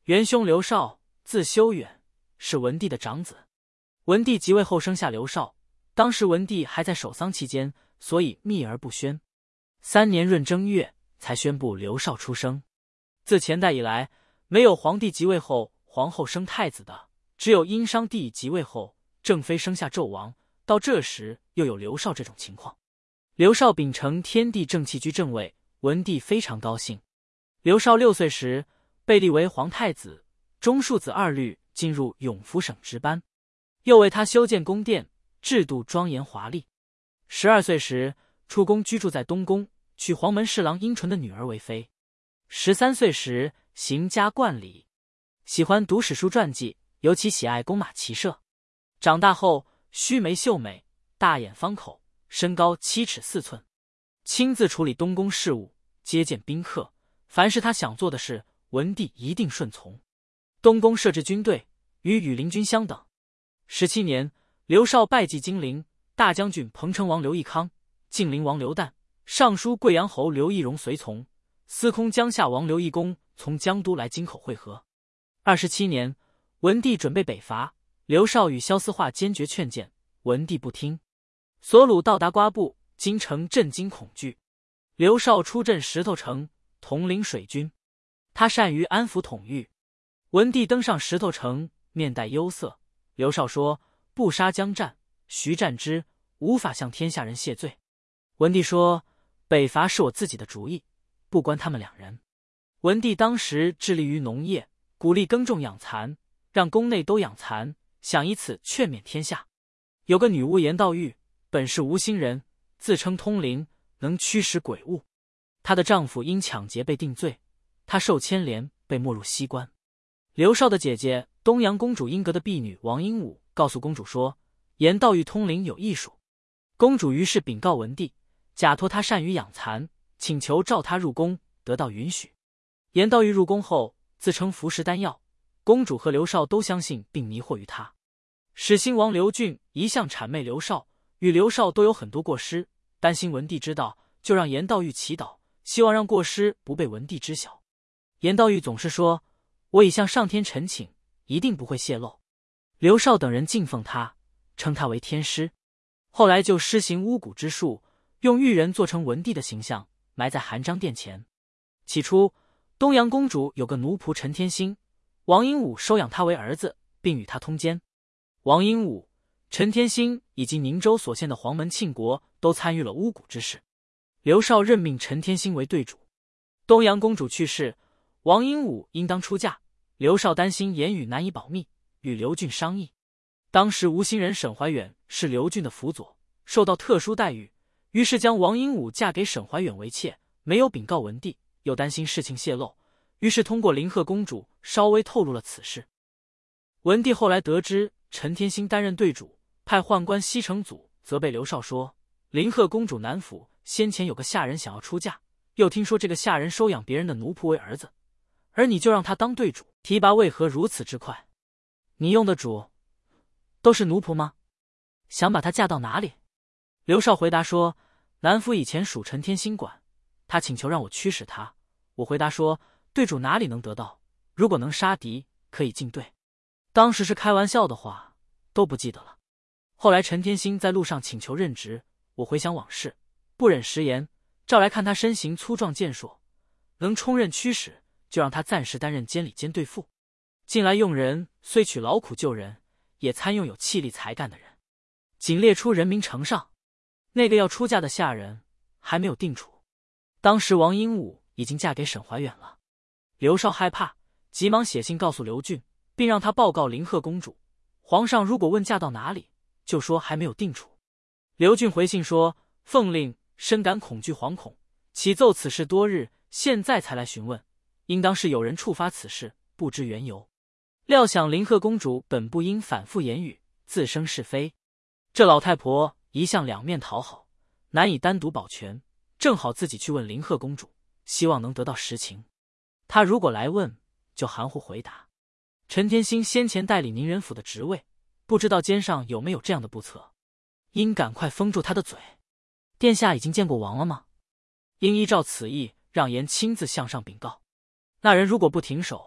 元兄刘绍，字修远，是文帝的长子。文帝即位后生下刘绍，当时文帝还在守丧期间，所以秘而不宣。3年闰正月才宣布刘绍出生。自前代以来，没有皇帝即位后皇后生太子的，只有殷商帝即位后正妃生下纣王，到这时又有刘绍这种情况。刘绍秉承天地正气居正位，文帝非常高兴。刘绍6岁时被立为皇太子，中庶子2律进入永福省值班，又为他修建宫殿，制度庄严华丽。12岁时出宫居住在东宫，娶黄门侍郎殷纯的女儿为妃。13岁时行加冠礼，喜欢读史书传记，尤其喜爱弓马骑射。长大后须眉秀美，大眼方口，身高7尺4寸，亲自处理东宫事务，接见宾客，凡是他想做的事，文帝一定顺从。东宫设置军队，与羽林军相等。17年，刘绍拜祭金陵大将军彭城王刘义康、晋陵王刘旦、尚书贵阳侯刘义荣随从，司空江夏王刘义恭从江都来京口会合。27年，文帝准备北伐，刘绍与萧思化坚决劝谏，文帝不听。索虏到达瓜埠，京城震惊恐惧。刘绍出镇石头城，统领水军，他善于安抚统御。文帝登上石头城，面带忧色。刘绍说：“不杀将战，徐战之，无法向天下人谢罪。”文帝说：“北伐是我自己的主意，不关他们2人。”文帝当时致力于农业，鼓励耕种养蚕，让宫内都养蚕，想以此劝勉天下。有个女巫颜道玉，本是无心人，自称通灵，能驱使鬼物。她的丈夫因抢劫被定罪，她受牵连，被没入西关。刘绍的姐姐东阳公主英格的婢女王英武告诉公主说，颜道玉通灵有艺术。公主于是禀告文帝，假托他善于养蚕，请求召他入宫，得到允许。颜道玉入宫后自称服食丹药，公主和刘绍都相信并迷惑于他。始兴王刘俊一向谄媚刘绍，与刘绍都有很多过失，担心文帝知道，就让颜道玉祈祷，希望让过失不被文帝知晓。颜道玉总是说，我已向上天陈请，一定不会泄露。刘绍等人敬奉他，称他为天师。后来就施行巫蛊之术，用玉人做成文帝的形象，埋在含章殿前。起初东阳公主有个奴仆陈天兴，王英武收养他为儿子，并与他通奸。王英武、陈天兴以及宁州所县的黄门庆国都参与了巫蛊之事。刘绍任命陈天兴为对主。东阳公主去世，王英武应当出嫁，刘绍担心言语难以保密，与刘俊商议。当时吴兴人沈怀远是刘俊的辅佐，受到特殊待遇，于是将王英武嫁给沈怀远为妾，没有禀告文帝，又担心事情泄露，于是通过林贺公主稍微透露了此事。文帝后来得知陈天兴担任对主，派宦官西城祖责备刘绍说，林贺公主南府先前有个下人想要出嫁，又听说这个下人收养别人的奴仆为儿子，而你就让他当对主，提拔为何如此之快？你用的主都是奴仆吗？想把她嫁到哪里？刘绍回答说，南府以前属陈天兴管，他请求让我驱使他，我回答说，对主哪里能得到，如果能杀敌，可以进队。当时是开玩笑的话，都不记得了。后来陈天兴在路上请求任职，我回想往事，不忍食言，照来看他身形粗壮健硕，能充任驱使，就让他暂时担任监理监队副。近来用人虽取劳苦救人，也参用有气力才干的人。仅列出人名呈上，那个要出嫁的下人还没有定处。当时王英武已经嫁给沈怀远了。刘绍害怕，急忙写信告诉刘俊，并让他报告林贺公主，皇上如果问嫁到哪里，就说还没有定处。刘俊回信说，奉令深感恐惧惶恐，启奏此事多日，现在才来询问，应当是有人触发此事，不知缘由。料想林贺公主本不应反复言语，自生是非。这老太婆一向两面讨好，难以单独保全，正好自己去问林贺公主，希望能得到实情。她如果来问，就含糊回答。陈天兴先前代理宁人府的职位，不知道肩上有没有这样的不测，应赶快封住他的嘴。殿下已经见过王了吗？应依照此意，让言亲自向上禀告。那人如果不停手，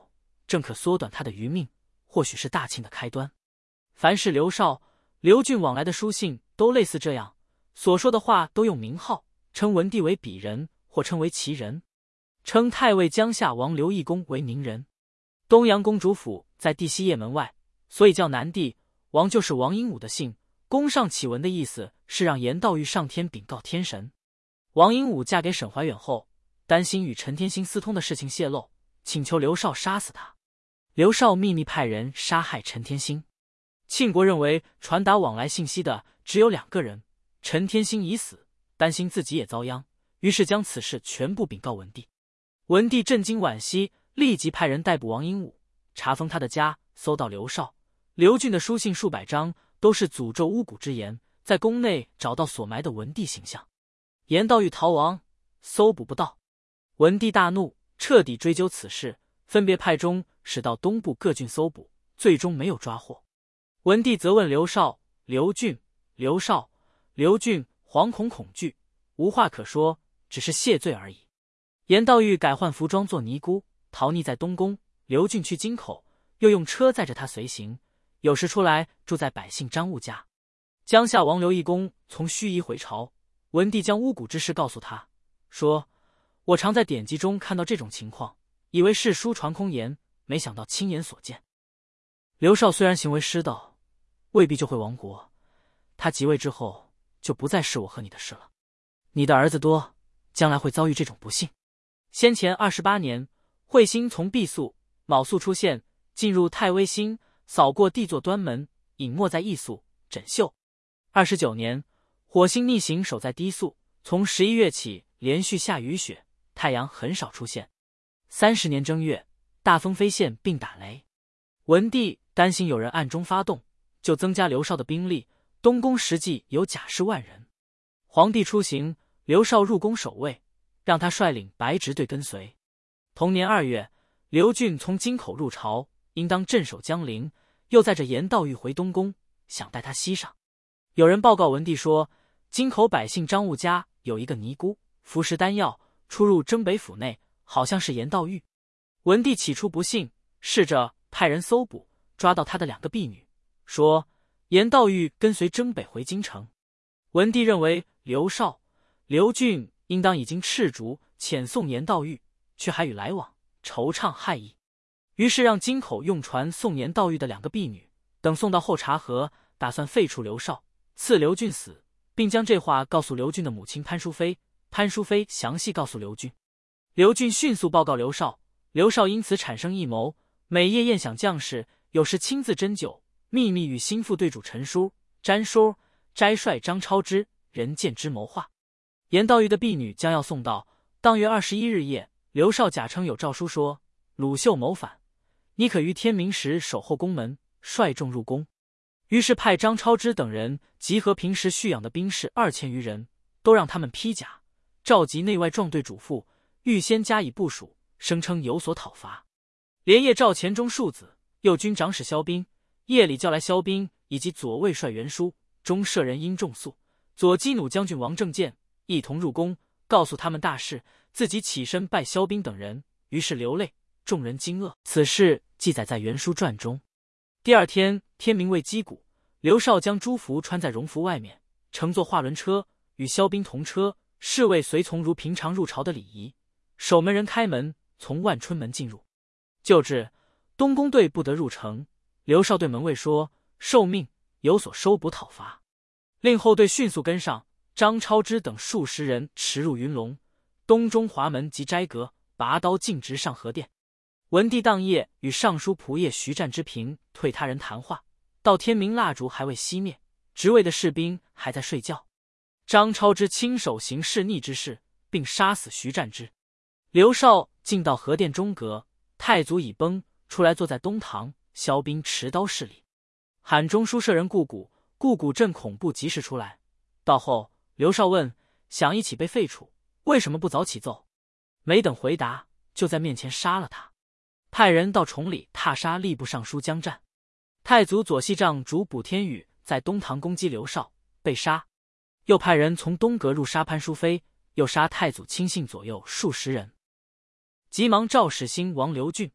正可缩短他的余命，或许是大庆的开端。凡是刘绍、刘俊往来的书信都类似这样，所说的话都用名号，称文帝为鄙人，或称为其人，称太尉江夏王刘义公为宁人。东阳公主府在地西掖门外，所以叫南地。王就是王英武的姓，公上启文的意思是让严道玉上天禀告天神。王英武嫁给沈怀远后，担心与陈天兴私通的事情泄露，请求刘绍杀死他。刘绍秘密派人杀害陈天兴。庆国认为传达往来信息的只有2个人，陈天兴已死，担心自己也遭殃，于是将此事全部禀告文帝。文帝震惊惋惜，立即派人逮捕王英武，查封他的家，搜到刘绍、刘俊的书信数百张，都是诅咒巫蛊之言，在宫内找到所埋的文帝形象。严道玉逃亡，搜捕不到，文帝大怒，彻底追究此事，分别派中使到东部各郡搜捕，最终没有抓获。文帝责问刘绍、刘俊，刘绍、刘俊惶恐恐惧，无话可说，只是谢罪而已。严道玉改换服装做尼姑，逃匿在东宫，刘俊去京口，又用车载着他随行，有时出来住在百姓张务家。江夏王刘义公从盱眙回朝，文帝将巫蛊之事告诉他，说：我常在典籍中看到这种情况，以为是书传空言，没想到亲眼所见。刘绍虽然行为失道，未必就会亡国，他即位之后就不再是我和你的事了。你的儿子多，将来会遭遇这种不幸。先前28年，彗星从毕宿、卯宿出现，进入太微星，扫过地座端门，隐没在异宿、枕宿。29年，火星逆行守在低宿，从11月起连续下雨雪，太阳很少出现。30年正月，大风飞线并打雷。文帝担心有人暗中发动，就增加刘绍的兵力，东宫实际有甲士万人。皇帝出行，刘绍入宫守卫，让他率领白执队跟随。同年2月，刘俊从京口入朝，应当镇守江陵，又载着严道玉回东宫，想带他西上。有人报告文帝说，京口百姓张务家有一个尼姑，服食丹药，出入征北府内，好像是严道玉。文帝起初不信，试着派人搜捕，抓到他的2个婢女，说严道玉跟随征北回京城。文帝认为刘绍、刘俊应当已经斥逐遣送严道玉，却还与来往，惆怅害意，于是让京口用船送严道玉的2个婢女，等送到后察河，打算废除刘绍，赐刘俊死，并将这话告诉刘俊的母亲潘淑妃。潘淑妃详细告诉刘俊，刘俊迅速报告刘绍，刘绍因此产生异谋，每夜宴享将士，有时亲自斟酒，秘密与心腹对主陈叔、詹叔、斋帅张超之人见之谋划。严道玉的婢女将要送到，当月21日夜，刘绍假称有诏书说，鲁秀谋反，你可于天明时守候宫门，率众入宫。于是派张超之等人集合平时蓄养的兵士2000余人，都让他们披甲，召集内外壮队主簿，预先加以部署，声称有所讨伐。连夜召钱钟庶子、右军长史萧彬，夜里叫来萧彬以及左卫帅袁术、中舍人殷仲肃、左击弩将军王正建一同入宫，告诉他们大事，自己起身拜萧彬等人，于是流泪，众人惊愕。此事记载在袁术传中。第二天天明未击鼓，刘绍将朱服穿在荣服外面，乘坐画轮车，与萧彬同车，侍卫随从如平常入朝的礼仪，守门人开门，从万春门进入。就至东宫队不得入城，刘绍对门卫说，受命有所收捕讨伐，令后队迅速跟上。张超之等数十人驰入云龙、东中华门及斋阁，拔刀径直上河殿。文帝当夜与尚书仆射徐湛之平退他人谈话，到天明蜡烛还未熄灭，职位的士兵还在睡觉。张超之亲手行弑逆之事，并杀死徐湛之。刘绍进到河殿中阁，太祖已崩，出来坐在东堂，萧彬持刀侍礼。喊中书舍人顾谷，顾谷正恐怖及时出来。到后，刘绍问，想一起被废除，为什么不早起奏？没等回答，就在面前杀了他。派人到崇礼踏杀吏部尚书江湛。太祖左系帐主卜天宇在东堂攻击刘绍，被杀。又派人从东阁入杀潘淑妃，又杀太祖亲信左右数十人。急忙召使兴王刘俊，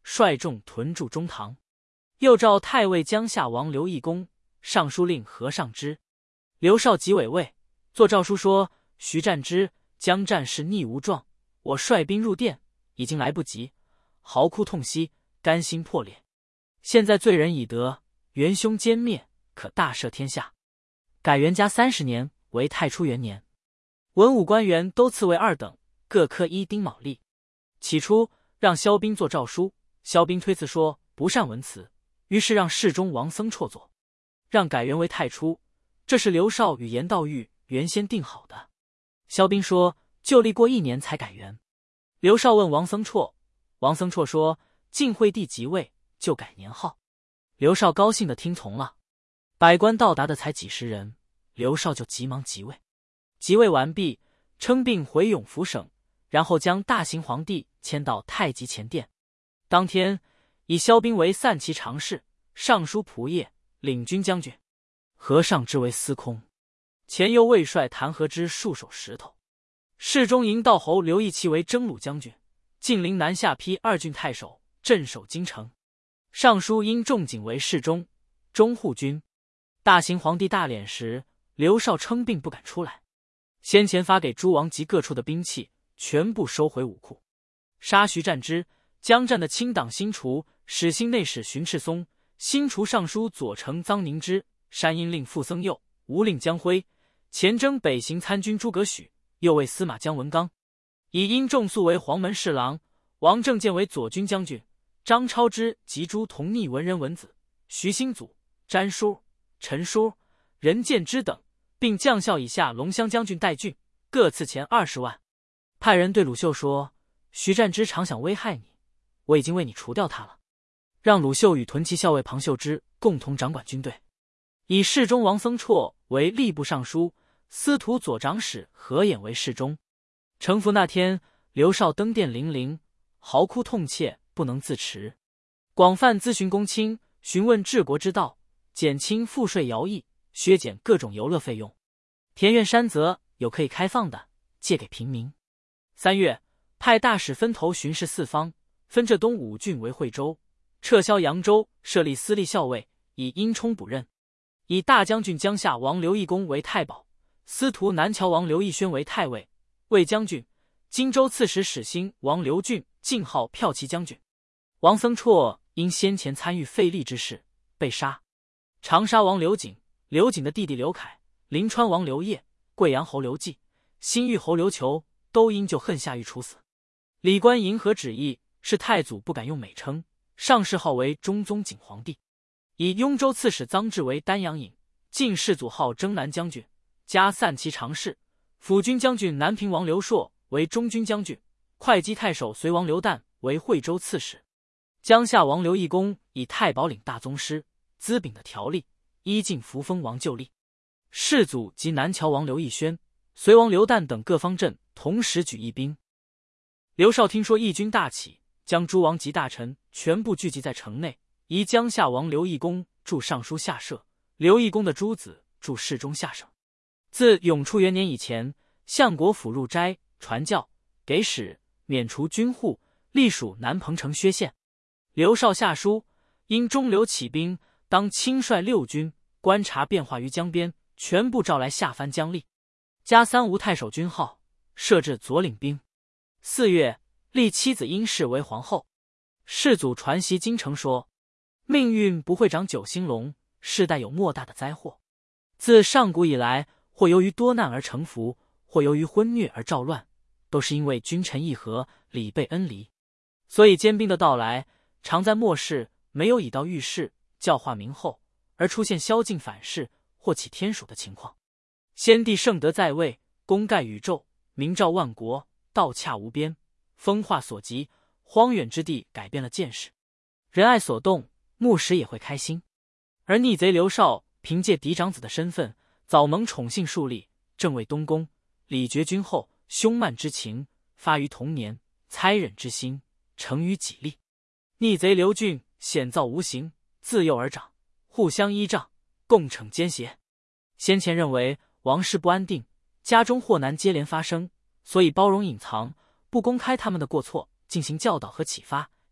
率众屯驻中堂。又召太尉江夏王刘义公、尚书令何尚之。刘绍即委位，作诏书说：徐战之、江战事逆无状，我率兵入殿，已经来不及，嚎哭痛惜，甘心破裂。现在罪人已得，元凶歼灭，可大赦天下。改元嘉30年为太初元年。文武官员都赐为2等，各科1丁卯历。起初让萧彬作诏书，萧彬推辞说不善文辞，于是让侍中王僧绰作，让改元为太初。这是刘绍与严道玉原先定好的。萧彬说就历过1年才改元。刘绍问王僧绰，王僧绰说晋惠帝即位，就改年号。刘绍高兴地听从了。百官到达的才几十人，刘绍就急忙即位。即位完毕，称病回永福省，然后将大行皇帝迁到太极前殿。当天以萧彬为散骑常侍、尚书仆射、领军将军，何尚之为司空，前右卫帅谭和之戍守石头。侍中营道侯刘义期为征虏将军，晋陵南下邳2郡太守，镇守京城。尚书因仲景为侍中、中护军。大行皇帝大殓时，刘绍称病不敢出来。先前发给诸王及各处的兵器，全部收回武库。杀徐战之、江战的亲党新除始兴内史荀赤松、新除尚书左丞臧宁之、山阴令傅僧佑、吴令江辉、前征北行参军诸葛许、右卫司马姜文刚，以殷仲肃为黄门侍郎，王正建为左军将军，张超之及诸同逆文人文子、徐兴祖、詹叔、陈叔、任建之等，并将校以下龙骧将军戴俊，各赐钱20万。派人对鲁秀说：徐战之常想危害你，我已经为你除掉他了，让鲁秀与屯骑校尉庞秀之共同掌管军队。以侍中王僧绰为吏部尚书，司徒左长史何衍为侍中。成服那天，刘绍登殿临陵，嚎哭痛切，不能自持，广泛咨询公卿，询问治国之道，减轻赋税徭役，削减各种游乐费用。田园山泽有可以开放的，借给平民。3月，派大使分头巡视四方，分浙东5郡为惠州，撤销扬州，设立司隶校尉，以殷冲补任。以大将军江夏王刘义公为太保，司徒南谯王刘义宣为太尉、卫将军，荆州刺史始兴王刘俊进号骠骑将军。王僧绰因先前参与废立之事被杀。长沙王刘瑾、刘瑾的弟弟刘凯、临川王刘烨、贵阳侯刘季、新域侯刘求都因就恨下狱处死。李官迎合旨意，是太祖不敢用美称，上谥号为中宗景皇帝。以雍州刺史臧质为丹阳尹，晋世祖号征南将军，加散骑常侍，辅军将军南平王刘硕为中军将军，会稽太守隋王刘旦为惠州刺史。江夏王刘义公以太保领大宗师，资秉的条例，依晋扶风王就立。世祖及南谯王刘义宣、隋王刘旦等各方阵同时举义兵。刘绍听说义军大起，将诸王及大臣全部聚集在城内，移江夏王刘义公驻尚书下舍，刘义公的诸子驻侍中下省。自永初元年以前，相国府入斋传教，给使，免除军户，隶属南彭城薛县。刘绍下书，因中流起兵，当亲率6军，观察变化于江边，全部召来下藩疆吏，加3吴太守军号，设置左领兵。4月，立妻子殷氏为皇后。世祖传檄京城说：命运不会长9星龙，世代有莫大的灾祸。自上古以来，或由于多难而成福，或由于昏虐而兆乱，都是因为君臣议和，礼备恩离。所以坚兵的到来，常在末世没有以道御世，教化民后，而出现宵禁反噬或起天暑的情况。先帝圣德在位，功盖宇宙，明照万国，道洽无边，风化所及，荒远之地改变了见识，仁爱所动，牧时也会开心。而逆贼刘绍凭借嫡长子的身份，早蒙宠幸树立，正为东宫，礼绝君后，凶慢之情发于童年，猜忍之心成于己力。逆贼刘俊险造无形，自幼而长，互相依仗，共惩奸邪。先前认为王室不安定，家中祸难接连发生，所以包容隐藏，不公开他们的过错，进行教导和启发，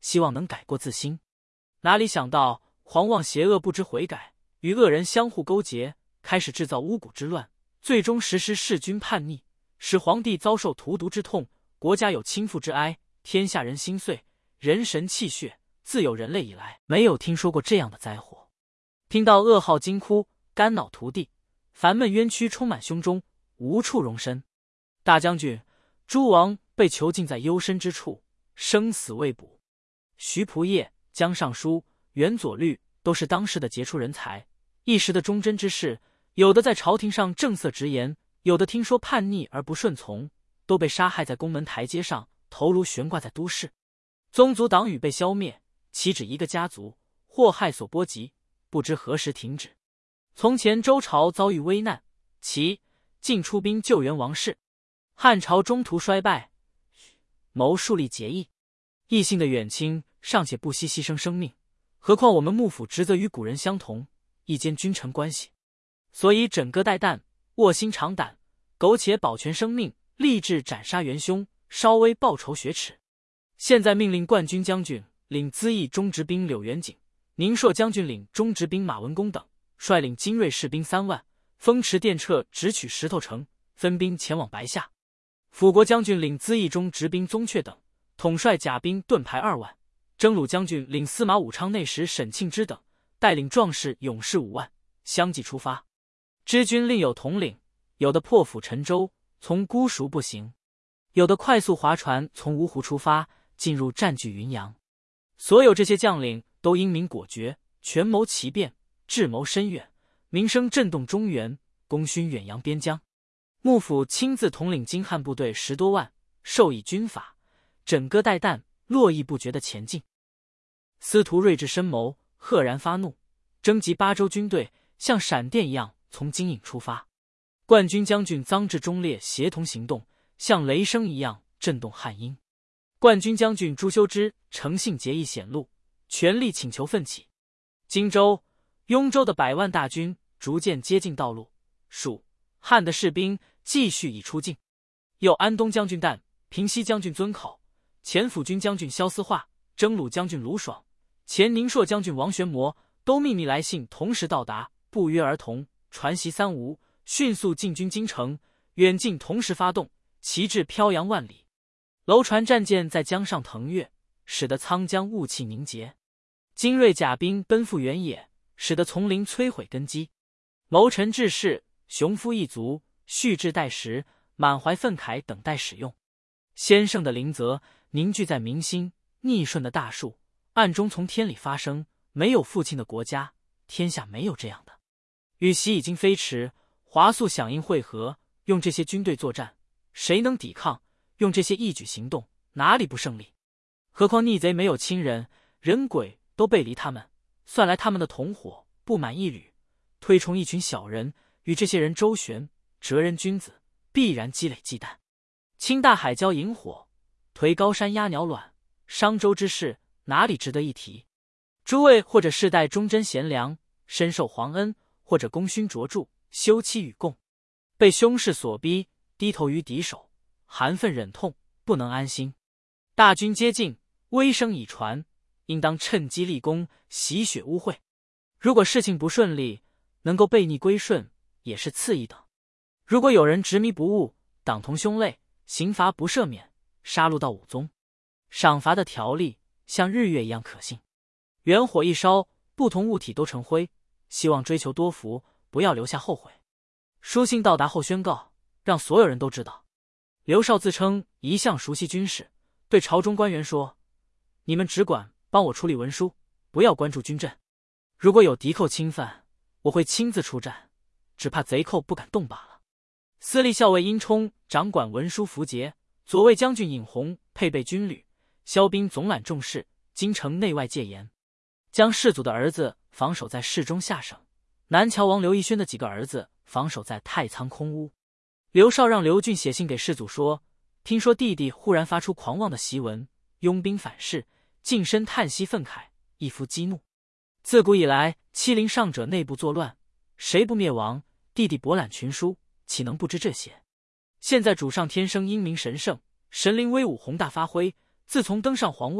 希望能改过自新。哪里想到狂妄邪恶不知悔改，与恶人相互勾结，开始制造巫蛊之乱，最终实施弑君叛逆，使皇帝遭受荼毒之痛，国家有倾覆之哀，天下人心碎，人神泣血。自有人类以来，没有听说过这样的灾祸。听到噩耗惊哭，肝脑涂地，烦闷冤屈充满胸中，无处容身。大将军、诸王被囚禁在幽深之处，生死未卜。徐仆射、江尚书、袁佐律都是当时的杰出人才，一时的忠贞之士，有的在朝廷上正色直言，有的听说叛逆而不顺从，都被杀害在宫门台阶上，头颅悬挂在都市。宗族党羽被消灭，岂止一个家族，祸害所波及，不知何时停止。从前周朝遭遇危难，齐、晋出兵救援王室，汉朝中途衰败，谋树立节义，异姓的远亲尚且不惜牺牲生命，何况我们幕府职责与古人相同，一间君臣关系，所以枕戈待旦，卧薪尝胆，苟且保全生命，立志斩杀元凶，稍微报仇雪耻。现在命令冠军将军领资义中直兵柳元景，宁朔将军领中直兵马文公等，率领精锐士兵3万，风驰电掣直取石头城，分兵前往白下。辅国将军领资义中直兵宗悫等，统帅甲兵盾牌2万。征虏将军领司马武昌内史沈庆之等，带领壮士勇士5万，相继出发。知军另有统领，有的破釜沉舟，从姑熟步行；有的快速划船从芜湖出发，进入占据云阳。所有这些将领都英明果决，权谋奇变，智谋深远，名声震动中原，功勋远扬边疆。幕府亲自统领精悍部队10多万，授以军法，枕戈待旦，络绎不绝地前进。司徒睿智深谋，赫然发怒，征集8州军队，像闪电一样从金郢出发。冠军将军臧志忠烈协同行动，像雷声一样震动汉阴。冠军将军朱修之诚信节义显露，全力请求奋起。荆州、雍州的100万大军逐渐接近道路，蜀、汉的士兵继续已出境。又安东将军旦、平西将军遵口、前辅军将军萧思化、征虏将军卢爽、前宁朔将军王玄谟都秘密来信同时到达，不约而同，传檄三无，迅速进军京城，远近同时发动，旗帜飘扬万里。楼船战舰在江上腾跃，使得沧江雾气凝结。精锐甲兵奔赴原野，使得丛林摧毁根基。谋臣志士、雄夫一族蓄志待时，满怀愤慨等待使用。先圣的灵泽凝聚在民心，逆顺的大树暗中从天里发生。没有父亲的国家，天下没有这样的。羽檄已经飞驰，华速响应会合，用这些军队作战，谁能抵抗？用这些一举行动，哪里不胜利？何况逆贼没有亲人，人鬼都背离他们，算来他们的同伙不满一旅，推崇一群小人，与这些人周旋，哲人君子必然积累忌惮。倾大海礁引火，颓高山压鸟卵，商周之事哪里值得一提？诸位或者世代忠贞贤良，深受皇恩，或者功勋卓著，休戚与共，被凶势所逼，低头于敌手，含愤忍痛，不能安心。大军接近，威声已传，应当趁机立功，洗雪污秽。如果事情不顺利，能够背逆归顺，也是次一等。如果有人执迷不悟，党同兄类，刑罚不赦免，杀戮到武宗。赏罚的条例像日月一样可信。元火一烧，不同物体都成灰，希望追求多福，不要留下后悔。书信到达后宣告，让所有人都知道。刘绍自称一向熟悉军事，对朝中官员说：你们只管帮我处理文书，不要关注军阵。如果有敌寇侵犯，我会亲自出战，只怕贼寇不敢动罢了。司隶校尉殷冲掌管文书符节，左卫将军尹弘配备军旅，萧兵总揽重事，京城内外戒严。将世祖的儿子防守在侍中下省，南谯王刘义轩的几个儿子防守在太仓空屋。刘绍让刘俊写信给世祖说，听说弟弟忽然发出狂妄的檄文，拥兵反噬，近身叹息愤慨，一夫激怒。自古以来，欺凌上者内部作乱，谁不灭亡？弟弟博览群书，岂能不知这些？现在主上天生英明神圣，神灵威武宏大发挥，自从登上皇位，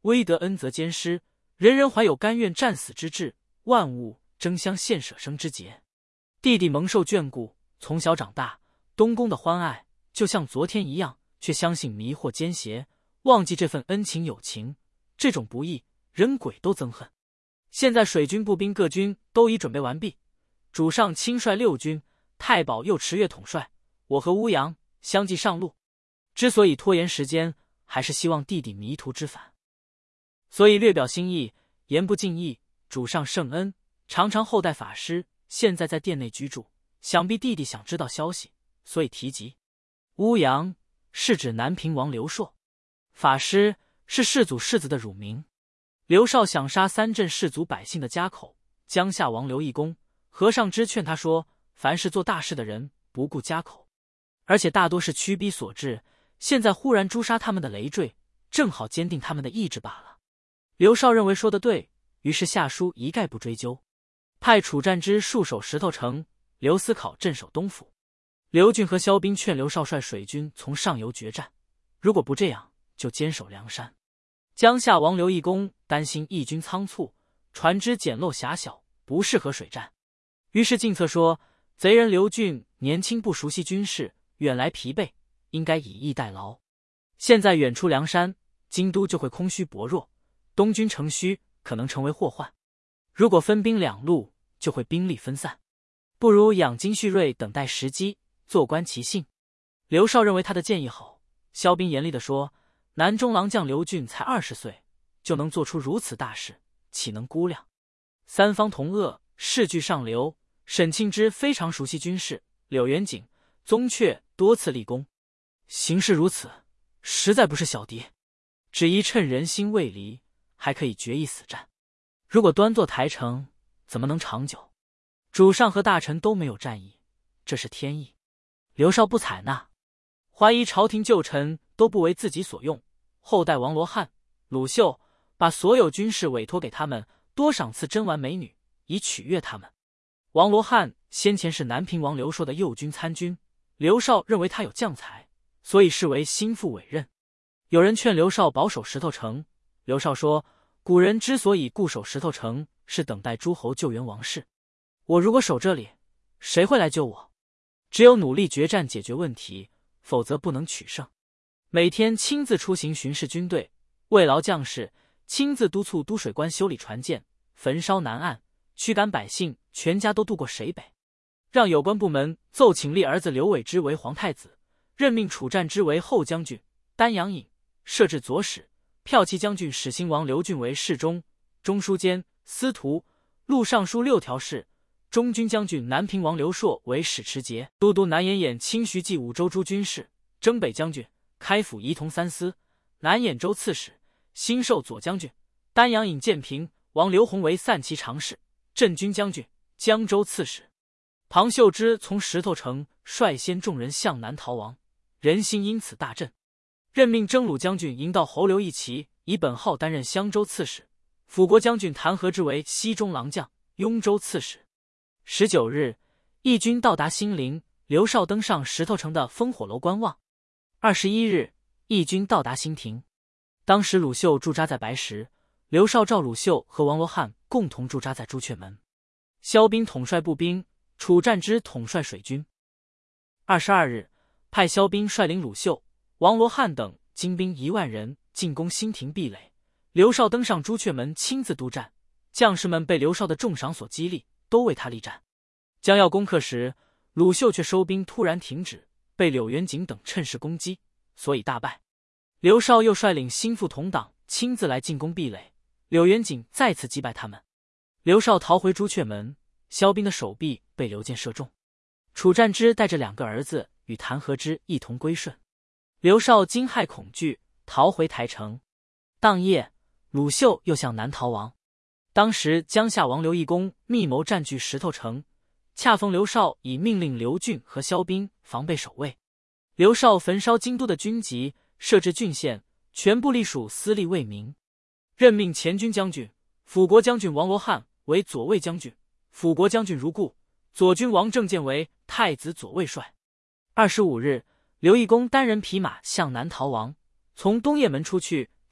威德恩泽兼施，人人怀有甘愿战死之志，万物争相献舍生之节。弟弟蒙受眷顾，从小长大，东宫的欢爱就像昨天一样，却相信迷惑奸邪，忘记这份恩情友情，这种不义，人鬼都憎恨。现在水军步兵各军都已准备完毕，主上亲率6军，太保又持月统帅，我和乌阳相继上路。之所以拖延时间，还是希望弟弟迷途知返，所以略表心意，言不尽意。主上圣恩，常常厚待法师，现在在殿内居住，想必弟弟想知道消息，所以提及。乌阳是指南平王刘硕，法师是世祖世子的乳名。刘少想杀3镇士族百姓的家口，江夏王刘义公、何尚之劝他说，凡是做大事的人不顾家口，而且大多是驱逼所致，现在忽然诛杀他们的累赘，正好坚定他们的意志罢了。刘少认为说得对，于是下书一概不追究，派楚战之戍守石头城，刘思考镇守东府。刘俊和萧斌劝刘少率水军从上游决战，如果不这样，就坚守梁山。江夏王刘义公担心义军仓促，船只简陋狭小，不适合水战，于是进策说，贼人刘俊年轻不熟悉军事，远来疲惫，应该以逸待劳。现在远出梁山，京都就会空虚薄弱，东军城虚，可能成为祸患。如果分兵2路，就会兵力分散，不如养精蓄锐，等待时机，坐观其性。刘少认为他的建议好，萧斌严厉地说，南中郎将刘俊才20岁，就能做出如此大事，岂能估量？三方同恶，势俱上流，沈庆之非常熟悉军事，柳元景、宗悫多次立功，形势如此，实在不是小敌。只宜趁人心未离，还可以决一死战。如果端坐台城，怎么能长久？主上和大臣都没有战意，这是天意。刘少不采纳，怀疑朝廷旧臣都不为自己所用，后代王罗汉、鲁秀把所有军事委托给他们，多赏赐珍玩美女，以取悦他们。王罗汉先前是南平王刘硕的右军参军，刘少认为他有将才，所以视为心腹委任。有人劝刘少保守石头城，刘少说，古人之所以固守石头城，是等待诸侯救援王室。我如果守这里，谁会来救我？只有努力决战解决问题，否则不能取胜。每天亲自出行巡视军队，慰劳将士，亲自督促都水关修理船舰，焚烧南岸，驱赶百姓全家都渡过水北。让有关部门奏请立儿子刘伟之为皇太子，任命楚战之为后将军，丹阳尹设置左使，骠骑将军始兴王刘俊为侍中、中书监、司徒、录尚书6条事，中军将军南平王刘硕为使持节，都督南延兖清徐冀5州诸军事，征北将军，开府仪同3司，南兖州刺史，新授左将军。丹阳尹建平王刘宏为散骑常侍，镇军将军，江州刺史。庞秀之从石头城率先众人向南逃亡，人心因此大振。任命征虏将军营道侯刘义奇以本号担任襄州刺史，辅国将军谭和之为西中郎将，雍州刺史。19日，义军到达新陵，刘少登上石头城的烽火楼观望。21日，义军到达新亭，当时鲁秀驻扎在白石，刘少召鲁秀和王罗汉共同驻扎在朱雀门。萧斌统帅步兵，楚战之统帅水军。22日，派萧斌率领鲁秀、王罗汉等精兵1万人进攻新亭壁垒，刘少登上朱雀门亲自督战，将士们被刘少的重赏所激励，都为他力战。将要攻克时，鲁秀却收兵突然停止，被柳元景等趁势攻击，所以大败。刘少又率领心腹同党亲自来进攻壁垒，柳元景再次击败他们。刘少逃回朱雀门，萧斌的手臂被刘箭射中。楚战之带着2个儿子与谭和之一同归顺。刘少惊骇恐惧，逃回台城。当夜，鲁秀又向南逃亡。当时江夏王刘义公密谋占据石头城，恰逢刘少已命令刘俊和萧斌防备守卫。刘少焚烧京都的军籍，设置郡县，全部隶属私立卫民。任命前军将军、辅国将军王罗汉为左卫将军，辅国将军如故，左军王正建为太子左卫帅。25日，刘义公单人匹马向南逃亡，从东掖门出去，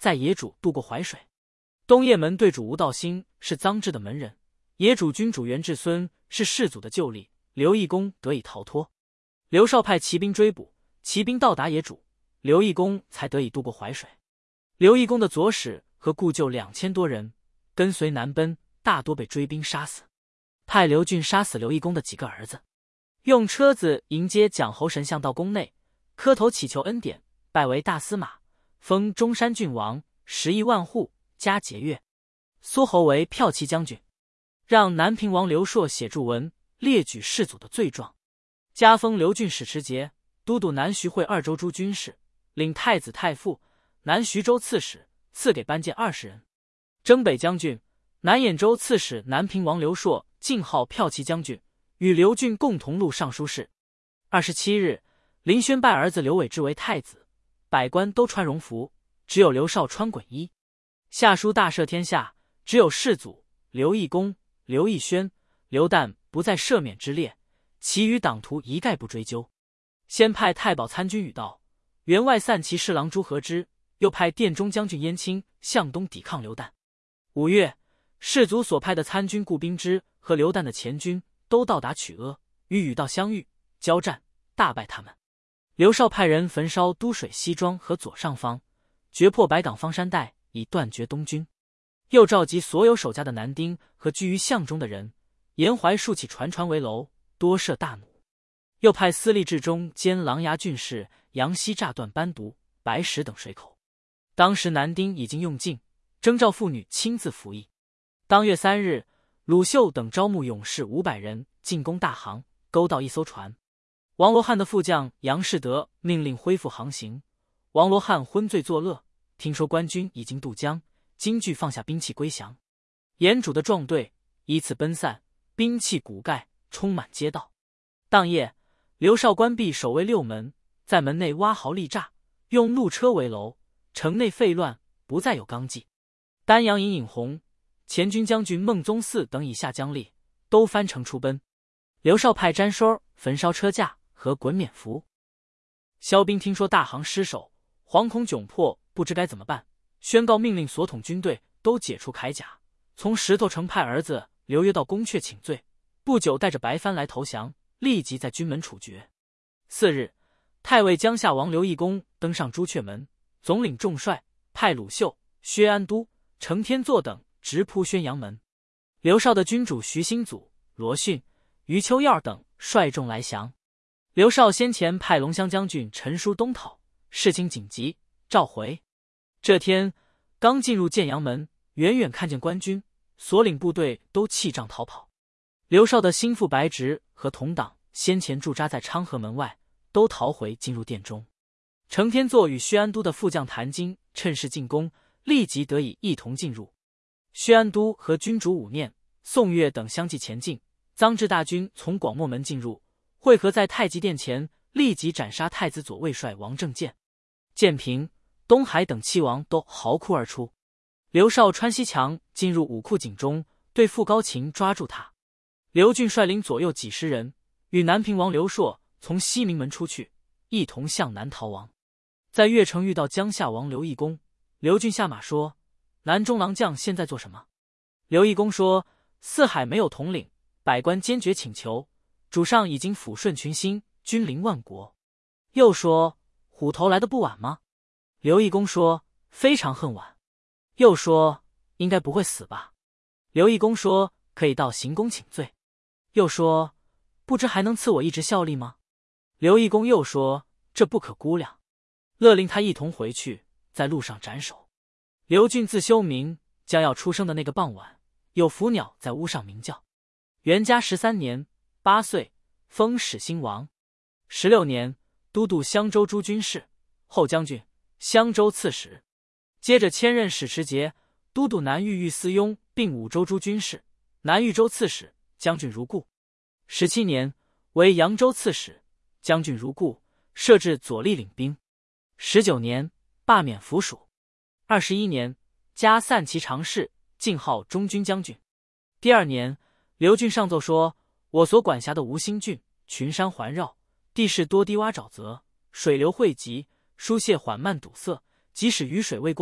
载野主渡过淮水。东掖门对主吴道兴是臧质的门人，野主君主元至孙是世祖的旧吏，刘义公得以逃脱。刘绍派骑兵追捕，骑兵到达野主，刘义公才得以渡过淮水。刘义公的左使和故旧2000多人跟随南奔，大多被追兵杀死。派刘俊杀死刘义公的几个儿子，用车子迎接蒋侯神像到宫内，磕头祈求恩典，拜为大司马，封中山郡王，10亿万户，加节钺。苏侯为骠骑将军，让南平王刘硕写注文，列举世祖的罪状，加封刘俊使持节，都督南徐会2州诸军事，领太子太傅，南徐州刺史，赐给班监20人。征北将军、南兖州刺史南平王刘硕进号骠骑将军，与刘俊共同录尚书事。27日，林宣拜儿子刘伟之为太子，百官都穿戎服，只有刘绍穿衮衣。下书大赦天下，只有世祖、刘义公、刘义宣、刘旦不在赦免之列，其余党徒一概不追究。先派太保参军语道，员外散骑侍郎朱和之，又派殿中将军燕青向东抵抗刘旦。5月，世祖所派的参军顾兵之和刘旦的前军都到达曲阿，与禹道相遇，交战，大败他们。刘绍派人焚烧都水西庄和左上方，决破白岗方山带，以断绝东军。又召集所有守家的男丁和居于巷中的人，沿淮竖起船为楼，多设大弩。又派司隶至中兼琅琊郡事杨希炸断班渎、白石等水口。当时男丁已经用尽，征召妇女亲自服役。当月3日，鲁秀等招募勇士500人进攻大杭，勾到一艘船。王罗汉的副将杨士德命令恢复航行。王罗汉昏醉作乐，听说官军已经渡江，惊惧放下兵器归降。严主的壮队依次奔散，兵器骨盖充满街道。当夜，刘绍关闭守卫6门，在门内挖壕立栅，用路车为楼，城内废乱，不再有纲纪。丹阳尹尹弘、前军将军孟宗嗣等以下将吏都翻城出奔。刘绍派詹收焚烧车架和衮冕服。萧兵听说大杭失守，惶恐窘迫，不知该怎么办，宣告命令所统军队都解除铠甲，从石头城派儿子刘约到宫阙请罪，不久带着白帆来投降，立即在军门处决。4日，太尉江夏王刘义公登上朱雀门，总领众帅，派鲁秀、薛安都、程天作等直扑宣阳门。刘绍的军主徐兴祖、罗逊、余秋耀等率众来降。刘绍先前派龙骧将军陈叔东讨，事情紧急，召回。这天刚进入建阳门，远远看见官军，所领部队都弃帐逃跑。刘绍的心腹白直和同党先前驻扎在昌河门外，都逃回进入殿中。程天作与薛安都的副将谭金趁势进攻，立即得以一同进入。薛安都和军主武念、宋岳等相继前进，臧质大军从广漠门进入，会合在太极殿前，立即斩杀太子左卫帅王正建。建平、东海等七王都嚎哭而出。刘绍穿西墙进入武库井中，对付高秦抓住他。刘俊率领左右几十人，与南平王刘硕从西明门出去，一同向南逃亡。在越城遇到江夏王刘义公，刘俊下马说：“南中郎将现在做什么？”刘义公说：“四海没有统领，百官坚决请求，主上已经抚顺群星，君临万国。”又说：“虎头来的不晚吗？”刘义公说：“非常恨晚。”又说：“应该不会死吧？”刘义公说：“可以到行宫请罪。”又说：“不知还能赐我一职效力吗？”刘义公又说：“这不可估量。”勒令他一同回去，在路上斩首。刘俊自休明，将要出生的那个傍晚，有伏鸟在屋上鸣叫。元嘉13年，8岁，封始兴王。16年，都督襄州诸军事，后将军、襄州刺史。接着迁任使持节、都督南豫御司雍，并5州诸军事，南豫州刺史，将军如故。17年，为扬州刺史，将军如故，设置左吏领兵。19年，罢免府属。21年，加散骑常侍，进号中军将军。第2年，刘俊上奏说：“我所管辖的吴兴郡，群山环绕，地势多低洼沼泽，水流汇集，疏泄缓慢堵塞，即使雨水未过量，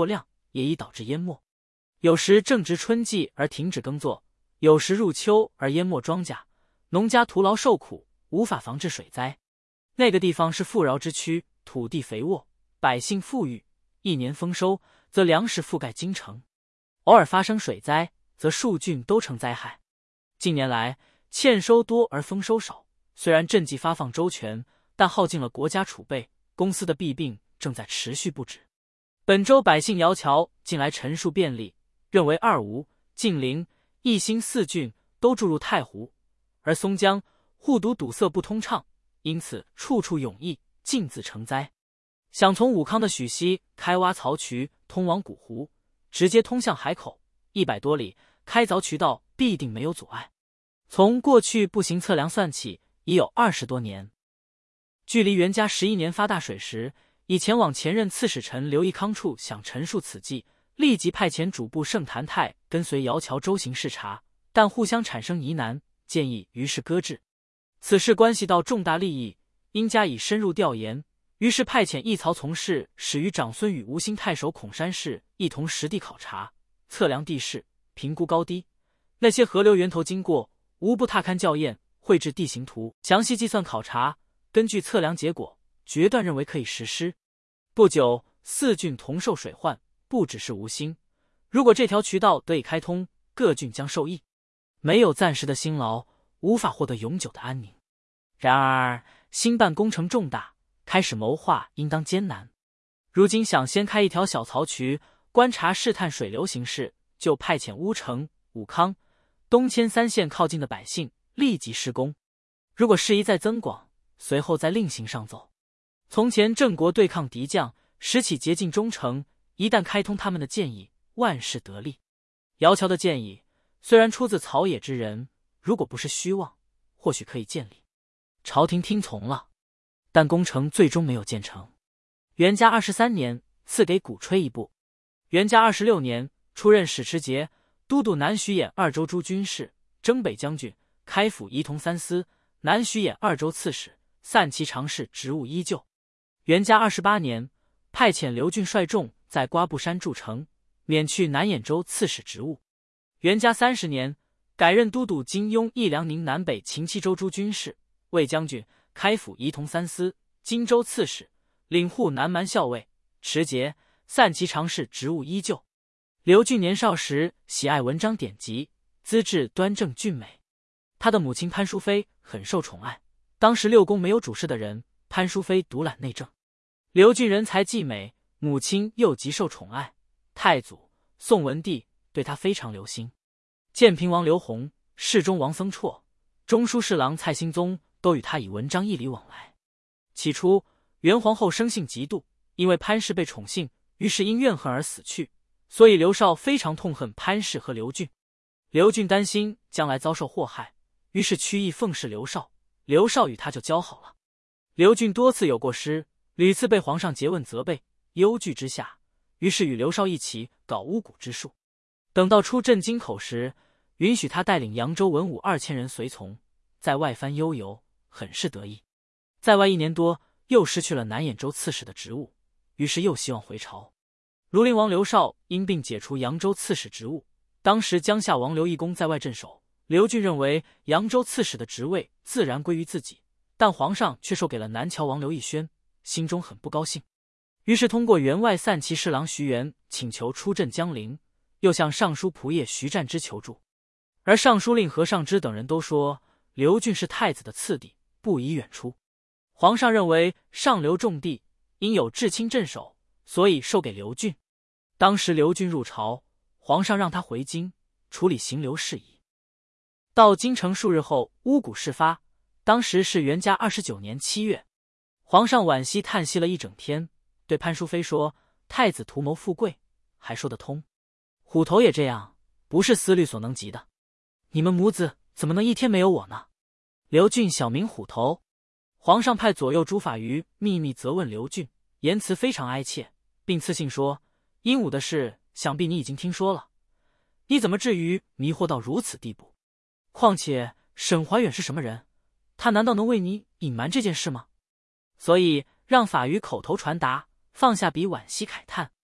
也已导致淹没。有时正值春季而停止耕作，有时入秋而淹没庄稼，农家徒劳受苦，无法防治水灾。那个地方是富饶之区，土地肥沃，百姓富裕，一年丰收，则粮食覆盖京城；偶尔发生水灾，则数郡都成灾害。近年来，欠收多而丰收少，虽然赈济发放周全，但耗尽了国家储备，公司的弊病正在持续不止。本州百姓摇桥近来陈述便利，认为二吴、晋陵、义兴四郡都注入太湖，而松江、沪堵堵塞不通畅，因此处处涌溢，尽自成灾。想从武康的许溪开挖漕渠通往古湖，直接通向海口100多里，开凿渠道必定没有阻碍。从过去步行测量算起，已有20多年。距离元嘉11年发大水时，已前往前任刺史陈刘义康处想陈述此计，立即派遣主簿盛谭泰跟随姚桥周行视察，但互相产生疑难，建议于是搁置。此事关系到重大利益，应加以深入调研，于是派遣一曹从事始于长孙与吴兴太守孔山氏一同实地考察，测量地势，评估高低，那些河流源头经过，无不踏勘校验，绘制地形图，详细计算考察，根据测量结果，决断认为可以实施。不久，4郡同受水患，不只是吴兴。如果这条渠道得以开通，各郡将受益。没有暂时的辛劳，无法获得永久的安宁。然而，兴办工程重大，开始谋划应当艰难。如今想先开一条小漕渠，观察试探水流形势，就派遣乌城、武康、东迁3县靠近的百姓立即施工。如果事宜再增广，随后再另行上奏。从前郑国对抗敌将，时起竭尽忠诚，一旦开通他们的建议，万事得利。姚桥的建议虽然出自曹野之人，如果不是虚妄，或许可以建立。朝廷听从了，但工程最终没有建成。元嘉23年，赐给鼓吹一部。元嘉26年，出任史持节、都督南徐兖2州诸军事、征北将军、开府仪同3司、南徐兖2州刺史、散骑常侍职务依旧。元嘉28年，派遣刘俊率众在瓜布山筑城，免去南兖州刺史职务。元嘉30年，改任都督金庸义辽宁南北秦7州诸军事、卫将军、开府仪同3司、荆州刺史，领护南蛮校尉、持节、散骑常侍职务依旧。刘俊年少时喜爱文章典籍，资质端正俊美。他的母亲潘淑妃很受宠爱，当时6宫没有主事的人，潘淑妃独揽内政。刘俊人才济美，母亲又极受宠爱，太祖、宋文帝对他非常留心。建平王刘宏、侍中王僧绰、中书侍郎蔡兴宗都与他以文章义理往来。起初，元皇后生性嫉妒，因为潘氏被宠幸，于是因怨恨而死去，所以刘绍非常痛恨潘氏和刘俊。刘俊担心将来遭受祸害，于是曲意奉侍刘绍，刘绍与他就交好了。刘俊多次有过失，屡次被皇上诘问责备，忧惧之下，于是与刘绍一起搞巫蛊之术。等到出镇京口时，允许他带领扬州文武2000人随从，在外番悠游，很是得意。在外1年多，又失去了南兖州刺史的职务，于是又希望回朝。庐陵王刘绍因病解除扬州刺史职务，当时江夏王刘义公在外镇守，刘俊认为扬州刺史的职位自然归于自己，但皇上却授给了南谯王刘义宣，心中很不高兴，于是通过员外散骑侍郎徐元请求出镇江陵，又向尚书仆射徐占之求助。而尚书令何尚之等人都说刘俊是太子的次弟，不宜远出。皇上认为上刘重地，应有至亲镇守，所以授给刘俊。当时刘俊入朝，皇上让他回京处理行流事宜。到京城数日后，巫蛊事发，当时是元嘉29年7月。皇上惋惜叹息了一整天，对潘淑妃说：“太子图谋富贵，还说得通。虎头也这样，不是思虑所能及的。你们母子怎么能一天没有我呢？”刘俊小名虎头。皇上派左右诸法于秘密责问刘俊，言辞非常哀切，并赐信说：“鹦鹉的事，想必你已经听说了，你怎么至于迷惑到如此地步？况且沈怀远是什么人？他难道能为你隐瞒这件事吗？所以让法于口头传达，放下笔惋惜慨叹。”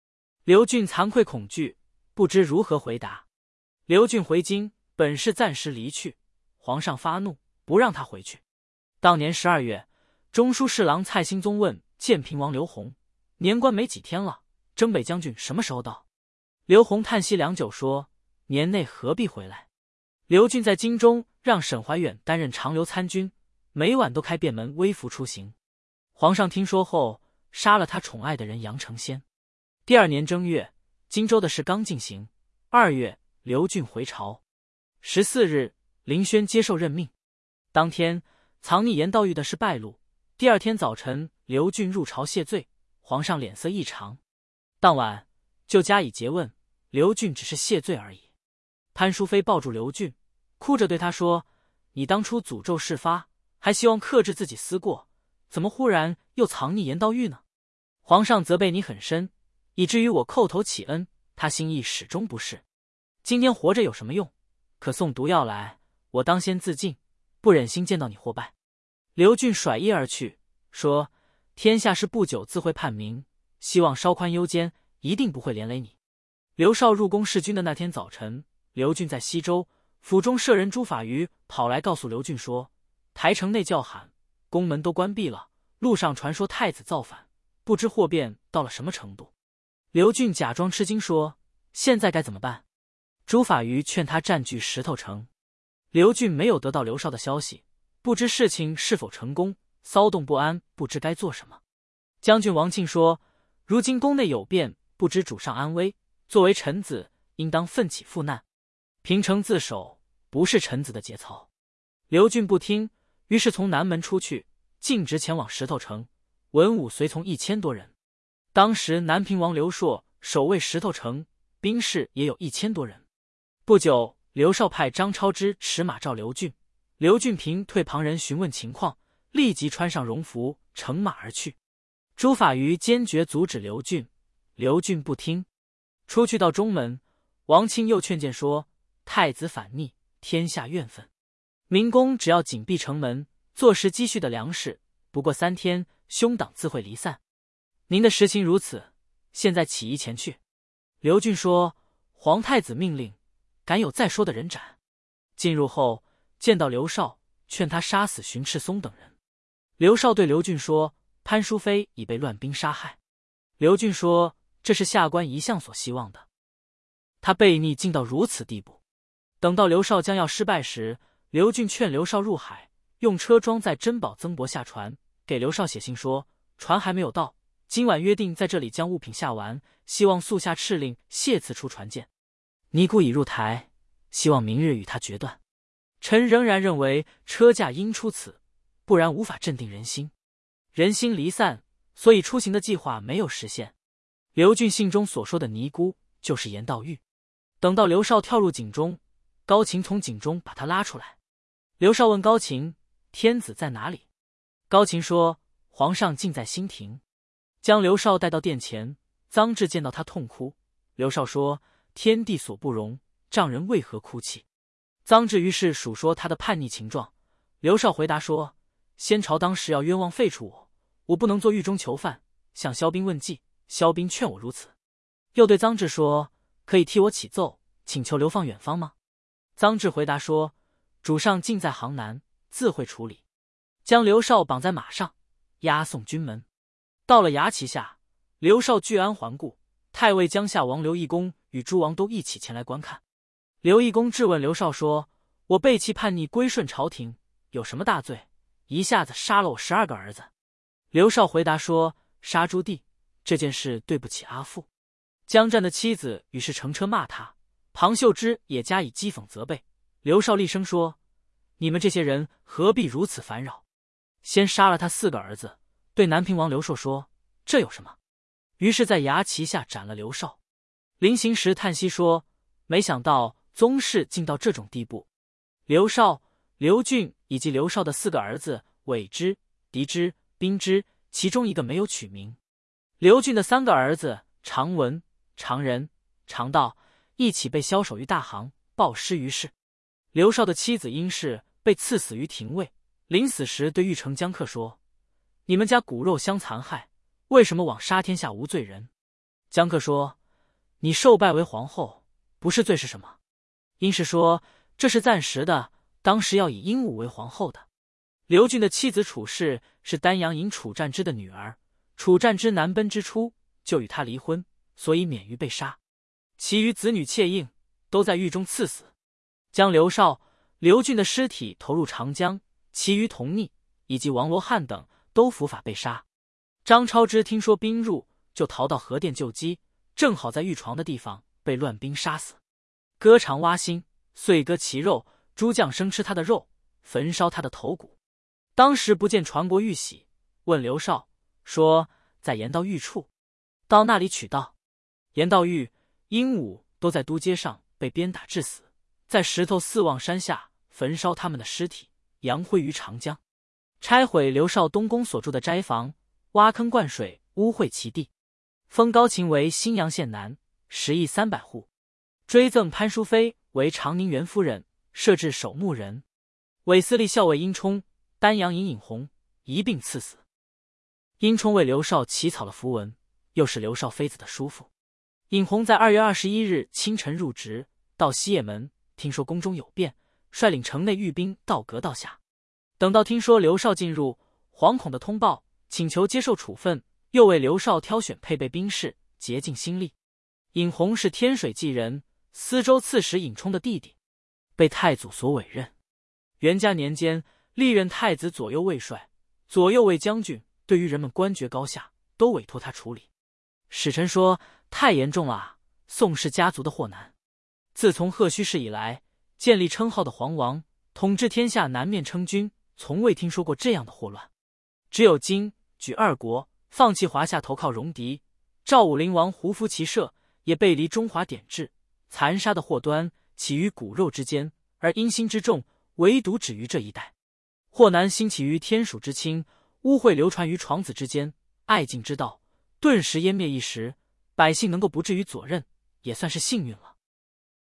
刘俊惭愧恐惧，不知如何回答。刘俊回京，本是暂时离去，皇上发怒，不让他回去。当年12月，中书侍郎蔡兴宗问建平王刘宏，年关没几天了，征北将军什么时候到？刘宏叹息良久，说年内何必回来。刘俊在京中让沈怀远担任长留参军，每晚都开便门微服出行。皇上听说后，杀了他宠爱的人杨承先。第二年正月，荆州的事刚进行。2月，刘俊回朝。14日，林轩接受任命。当天，藏匿严道狱的事败露。第二天早晨，刘俊入朝谢罪，皇上脸色异常。当晚就加以诘问，刘俊只是谢罪而已。潘淑妃抱住刘俊，哭着对他说：“你当初诅咒事发，还希望克制自己思过，怎么忽然又藏匿严道狱呢？皇上责备你很深，以至于我叩头启恩，他心意始终不是。今天活着有什么用？可送毒药来，我当先自尽，不忍心见到你祸败。”刘俊甩衣而去，说：“天下事不久自会判明，希望稍宽忧间，一定不会连累你。”刘绍入宫弑君的那天早晨，刘俊在西州，府中舍人朱法瑜跑来告诉刘俊说，台城内叫喊，宫门都关闭了，路上传说太子造反，不知祸变到了什么程度。刘俊假装吃惊说：“现在该怎么办？”朱法瑜劝他占据石头城。刘俊没有得到刘绍的消息，不知事情是否成功，骚动不安，不知该做什么。将军王庆说：“如今宫内有变，不知主上安危，作为臣子，应当奋起赴难，平城自守，不是臣子的节操。”刘俊不听，于是从南门出去，径直前往石头城，文武随从1000多人。当时南平王刘硕守卫石头城，兵士也有1000多人。不久，刘绍派张超之驰马召刘俊，刘俊凭退旁人询问情况，立即穿上戎服，乘马而去。朱法瑜坚决阻止刘俊，刘俊不听。出去到中门，王庆又劝谏说：“太子反逆，天下怨愤，明公只要紧闭城门，坐实积蓄的粮食，不过3天，兄党自会离散。您的实情如此，现在起义前去。”刘俊说：“皇太子命令，敢有再说的人斩。”进入后见到刘绍，劝他杀死荀赤松等人。刘绍对刘俊说：“潘淑妃已被乱兵杀害。”刘俊说：“这是下官一向所希望的。”他悖逆竟到如此地步。等到刘绍将要失败时，刘俊劝刘绍入海，用车装载珍宝增帛下船，给刘绍写信说：“船还没有到，今晚约定在这里将物品下完，希望速下敕令，谢赐出船舰。尼姑已入台，希望明日与他决断。臣仍然认为车驾应出此，不然无法镇定人心。人心离散，所以出行的计划没有实现。”刘俊信中所说的尼姑就是严道玉。等到刘绍跳入井中，高俅从井中把他拉出来。刘绍问高俅：“天子在哪里？”高俅说：“皇上尽在新亭。”将刘绍带到殿前，臧质见到他痛哭。刘绍说：“天地所不容，丈人为何哭泣？”臧质于是数说他的叛逆情状。刘绍回答说：“先朝当时要冤枉废除我，我不能做狱中囚犯，向萧兵问计，萧兵劝我如此。又对臧质说：可以替我起奏，请求流放远方吗？”臧质回答说：“主上近在杭南，自会处理。”将刘绍绑在马上，押送军门。到了牙旗下，刘绍拒鞍还故，太尉江夏王刘义公与诸王都一起前来观看。刘义公质问刘绍说：“我背弃叛逆，归顺朝廷，有什么大罪？一下子杀了我12个儿子。”刘绍回答说：“杀朱棣这件事对不起阿父。”江战的妻子于是乘车骂他，庞秀芝也加以讥讽责备。刘绍厉声说：“你们这些人何必如此烦扰？先杀了他4个儿子。”对南平王刘硕说：“这有什么？”于是在牙旗下斩了刘绍。临行时叹息说：“没想到宗室竟到这种地步。”刘绍、刘俊以及刘绍的4个儿子韦之、狄之、宾之，其中一个没有取名。刘俊的3个儿子常文、常仁、常道一起被枭首于大行，暴尸于市。刘绍的妻子殷氏被赐死于廷尉，临死时对玉成江客说：“你们家骨肉相残害，为什么枉杀天下无罪人？”江客说：“ 你受拜为皇后，不是罪是什么？”殷氏说：“这是暂时的，当时要以鹦鹉为皇后的。”刘俊的妻子楚氏是丹阳尹楚战之的女儿，楚战之南奔之初就与他离婚，所以免于被杀。其余子女妾应都在狱中赐死，将刘绍、刘俊的尸体投入长江，其余同逆以及王罗汉等都伏法被杀。张超之听说兵入，就逃到河店救击，正好在玉床的地方被乱兵杀死。割肠挖心，碎割其肉，诸将生吃他的肉，焚烧他的头骨。当时不见传国玉玺，问刘绍说：“在盐道玉处，到那里取道？”盐道玉、鹦鹉都在都街上被鞭打致死，在石头四望山下焚烧他们的尸体，扬灰于长江。拆毁刘绍东宫所住的斋房，挖坑灌水，污秽其地。封高秦为新阳县男，10邑300户。追赠潘淑妃为长宁元夫人，设置守墓人。韦司隶校尉殷冲、丹阳尹尹弘一并赐死。殷冲为刘绍起草了符文，又是刘绍妃子的叔父。尹弘在2月21日清晨入职，到西掖门，听说宫中有变，率领城内御兵到阁道下。等到听说刘绍进入，惶恐的通报，请求接受处分，又为刘绍挑选配备兵士，竭尽心力。尹弘是天水记人，司州刺史尹冲的弟弟，被太祖所委任。元嘉年间，历任太子左右卫帅、左右卫将军，对于人们官爵高下，都委托他处理。使臣说：“太严重了，宋氏家族的祸难。自从贺胥氏以来，建立称号的皇王，统治天下南面称君，从未听说过这样的祸乱。只有今举二国，放弃华夏，投靠戎狄。赵武灵王胡服骑射，也背离中华典制，残杀的祸端起于骨肉之间，而阴心之重，唯独止于这一代。祸难兴起于天属之亲，污秽流传于床子之间，爱敬之道顿时湮灭一时，百姓能够不至于左衽，也算是幸运了。”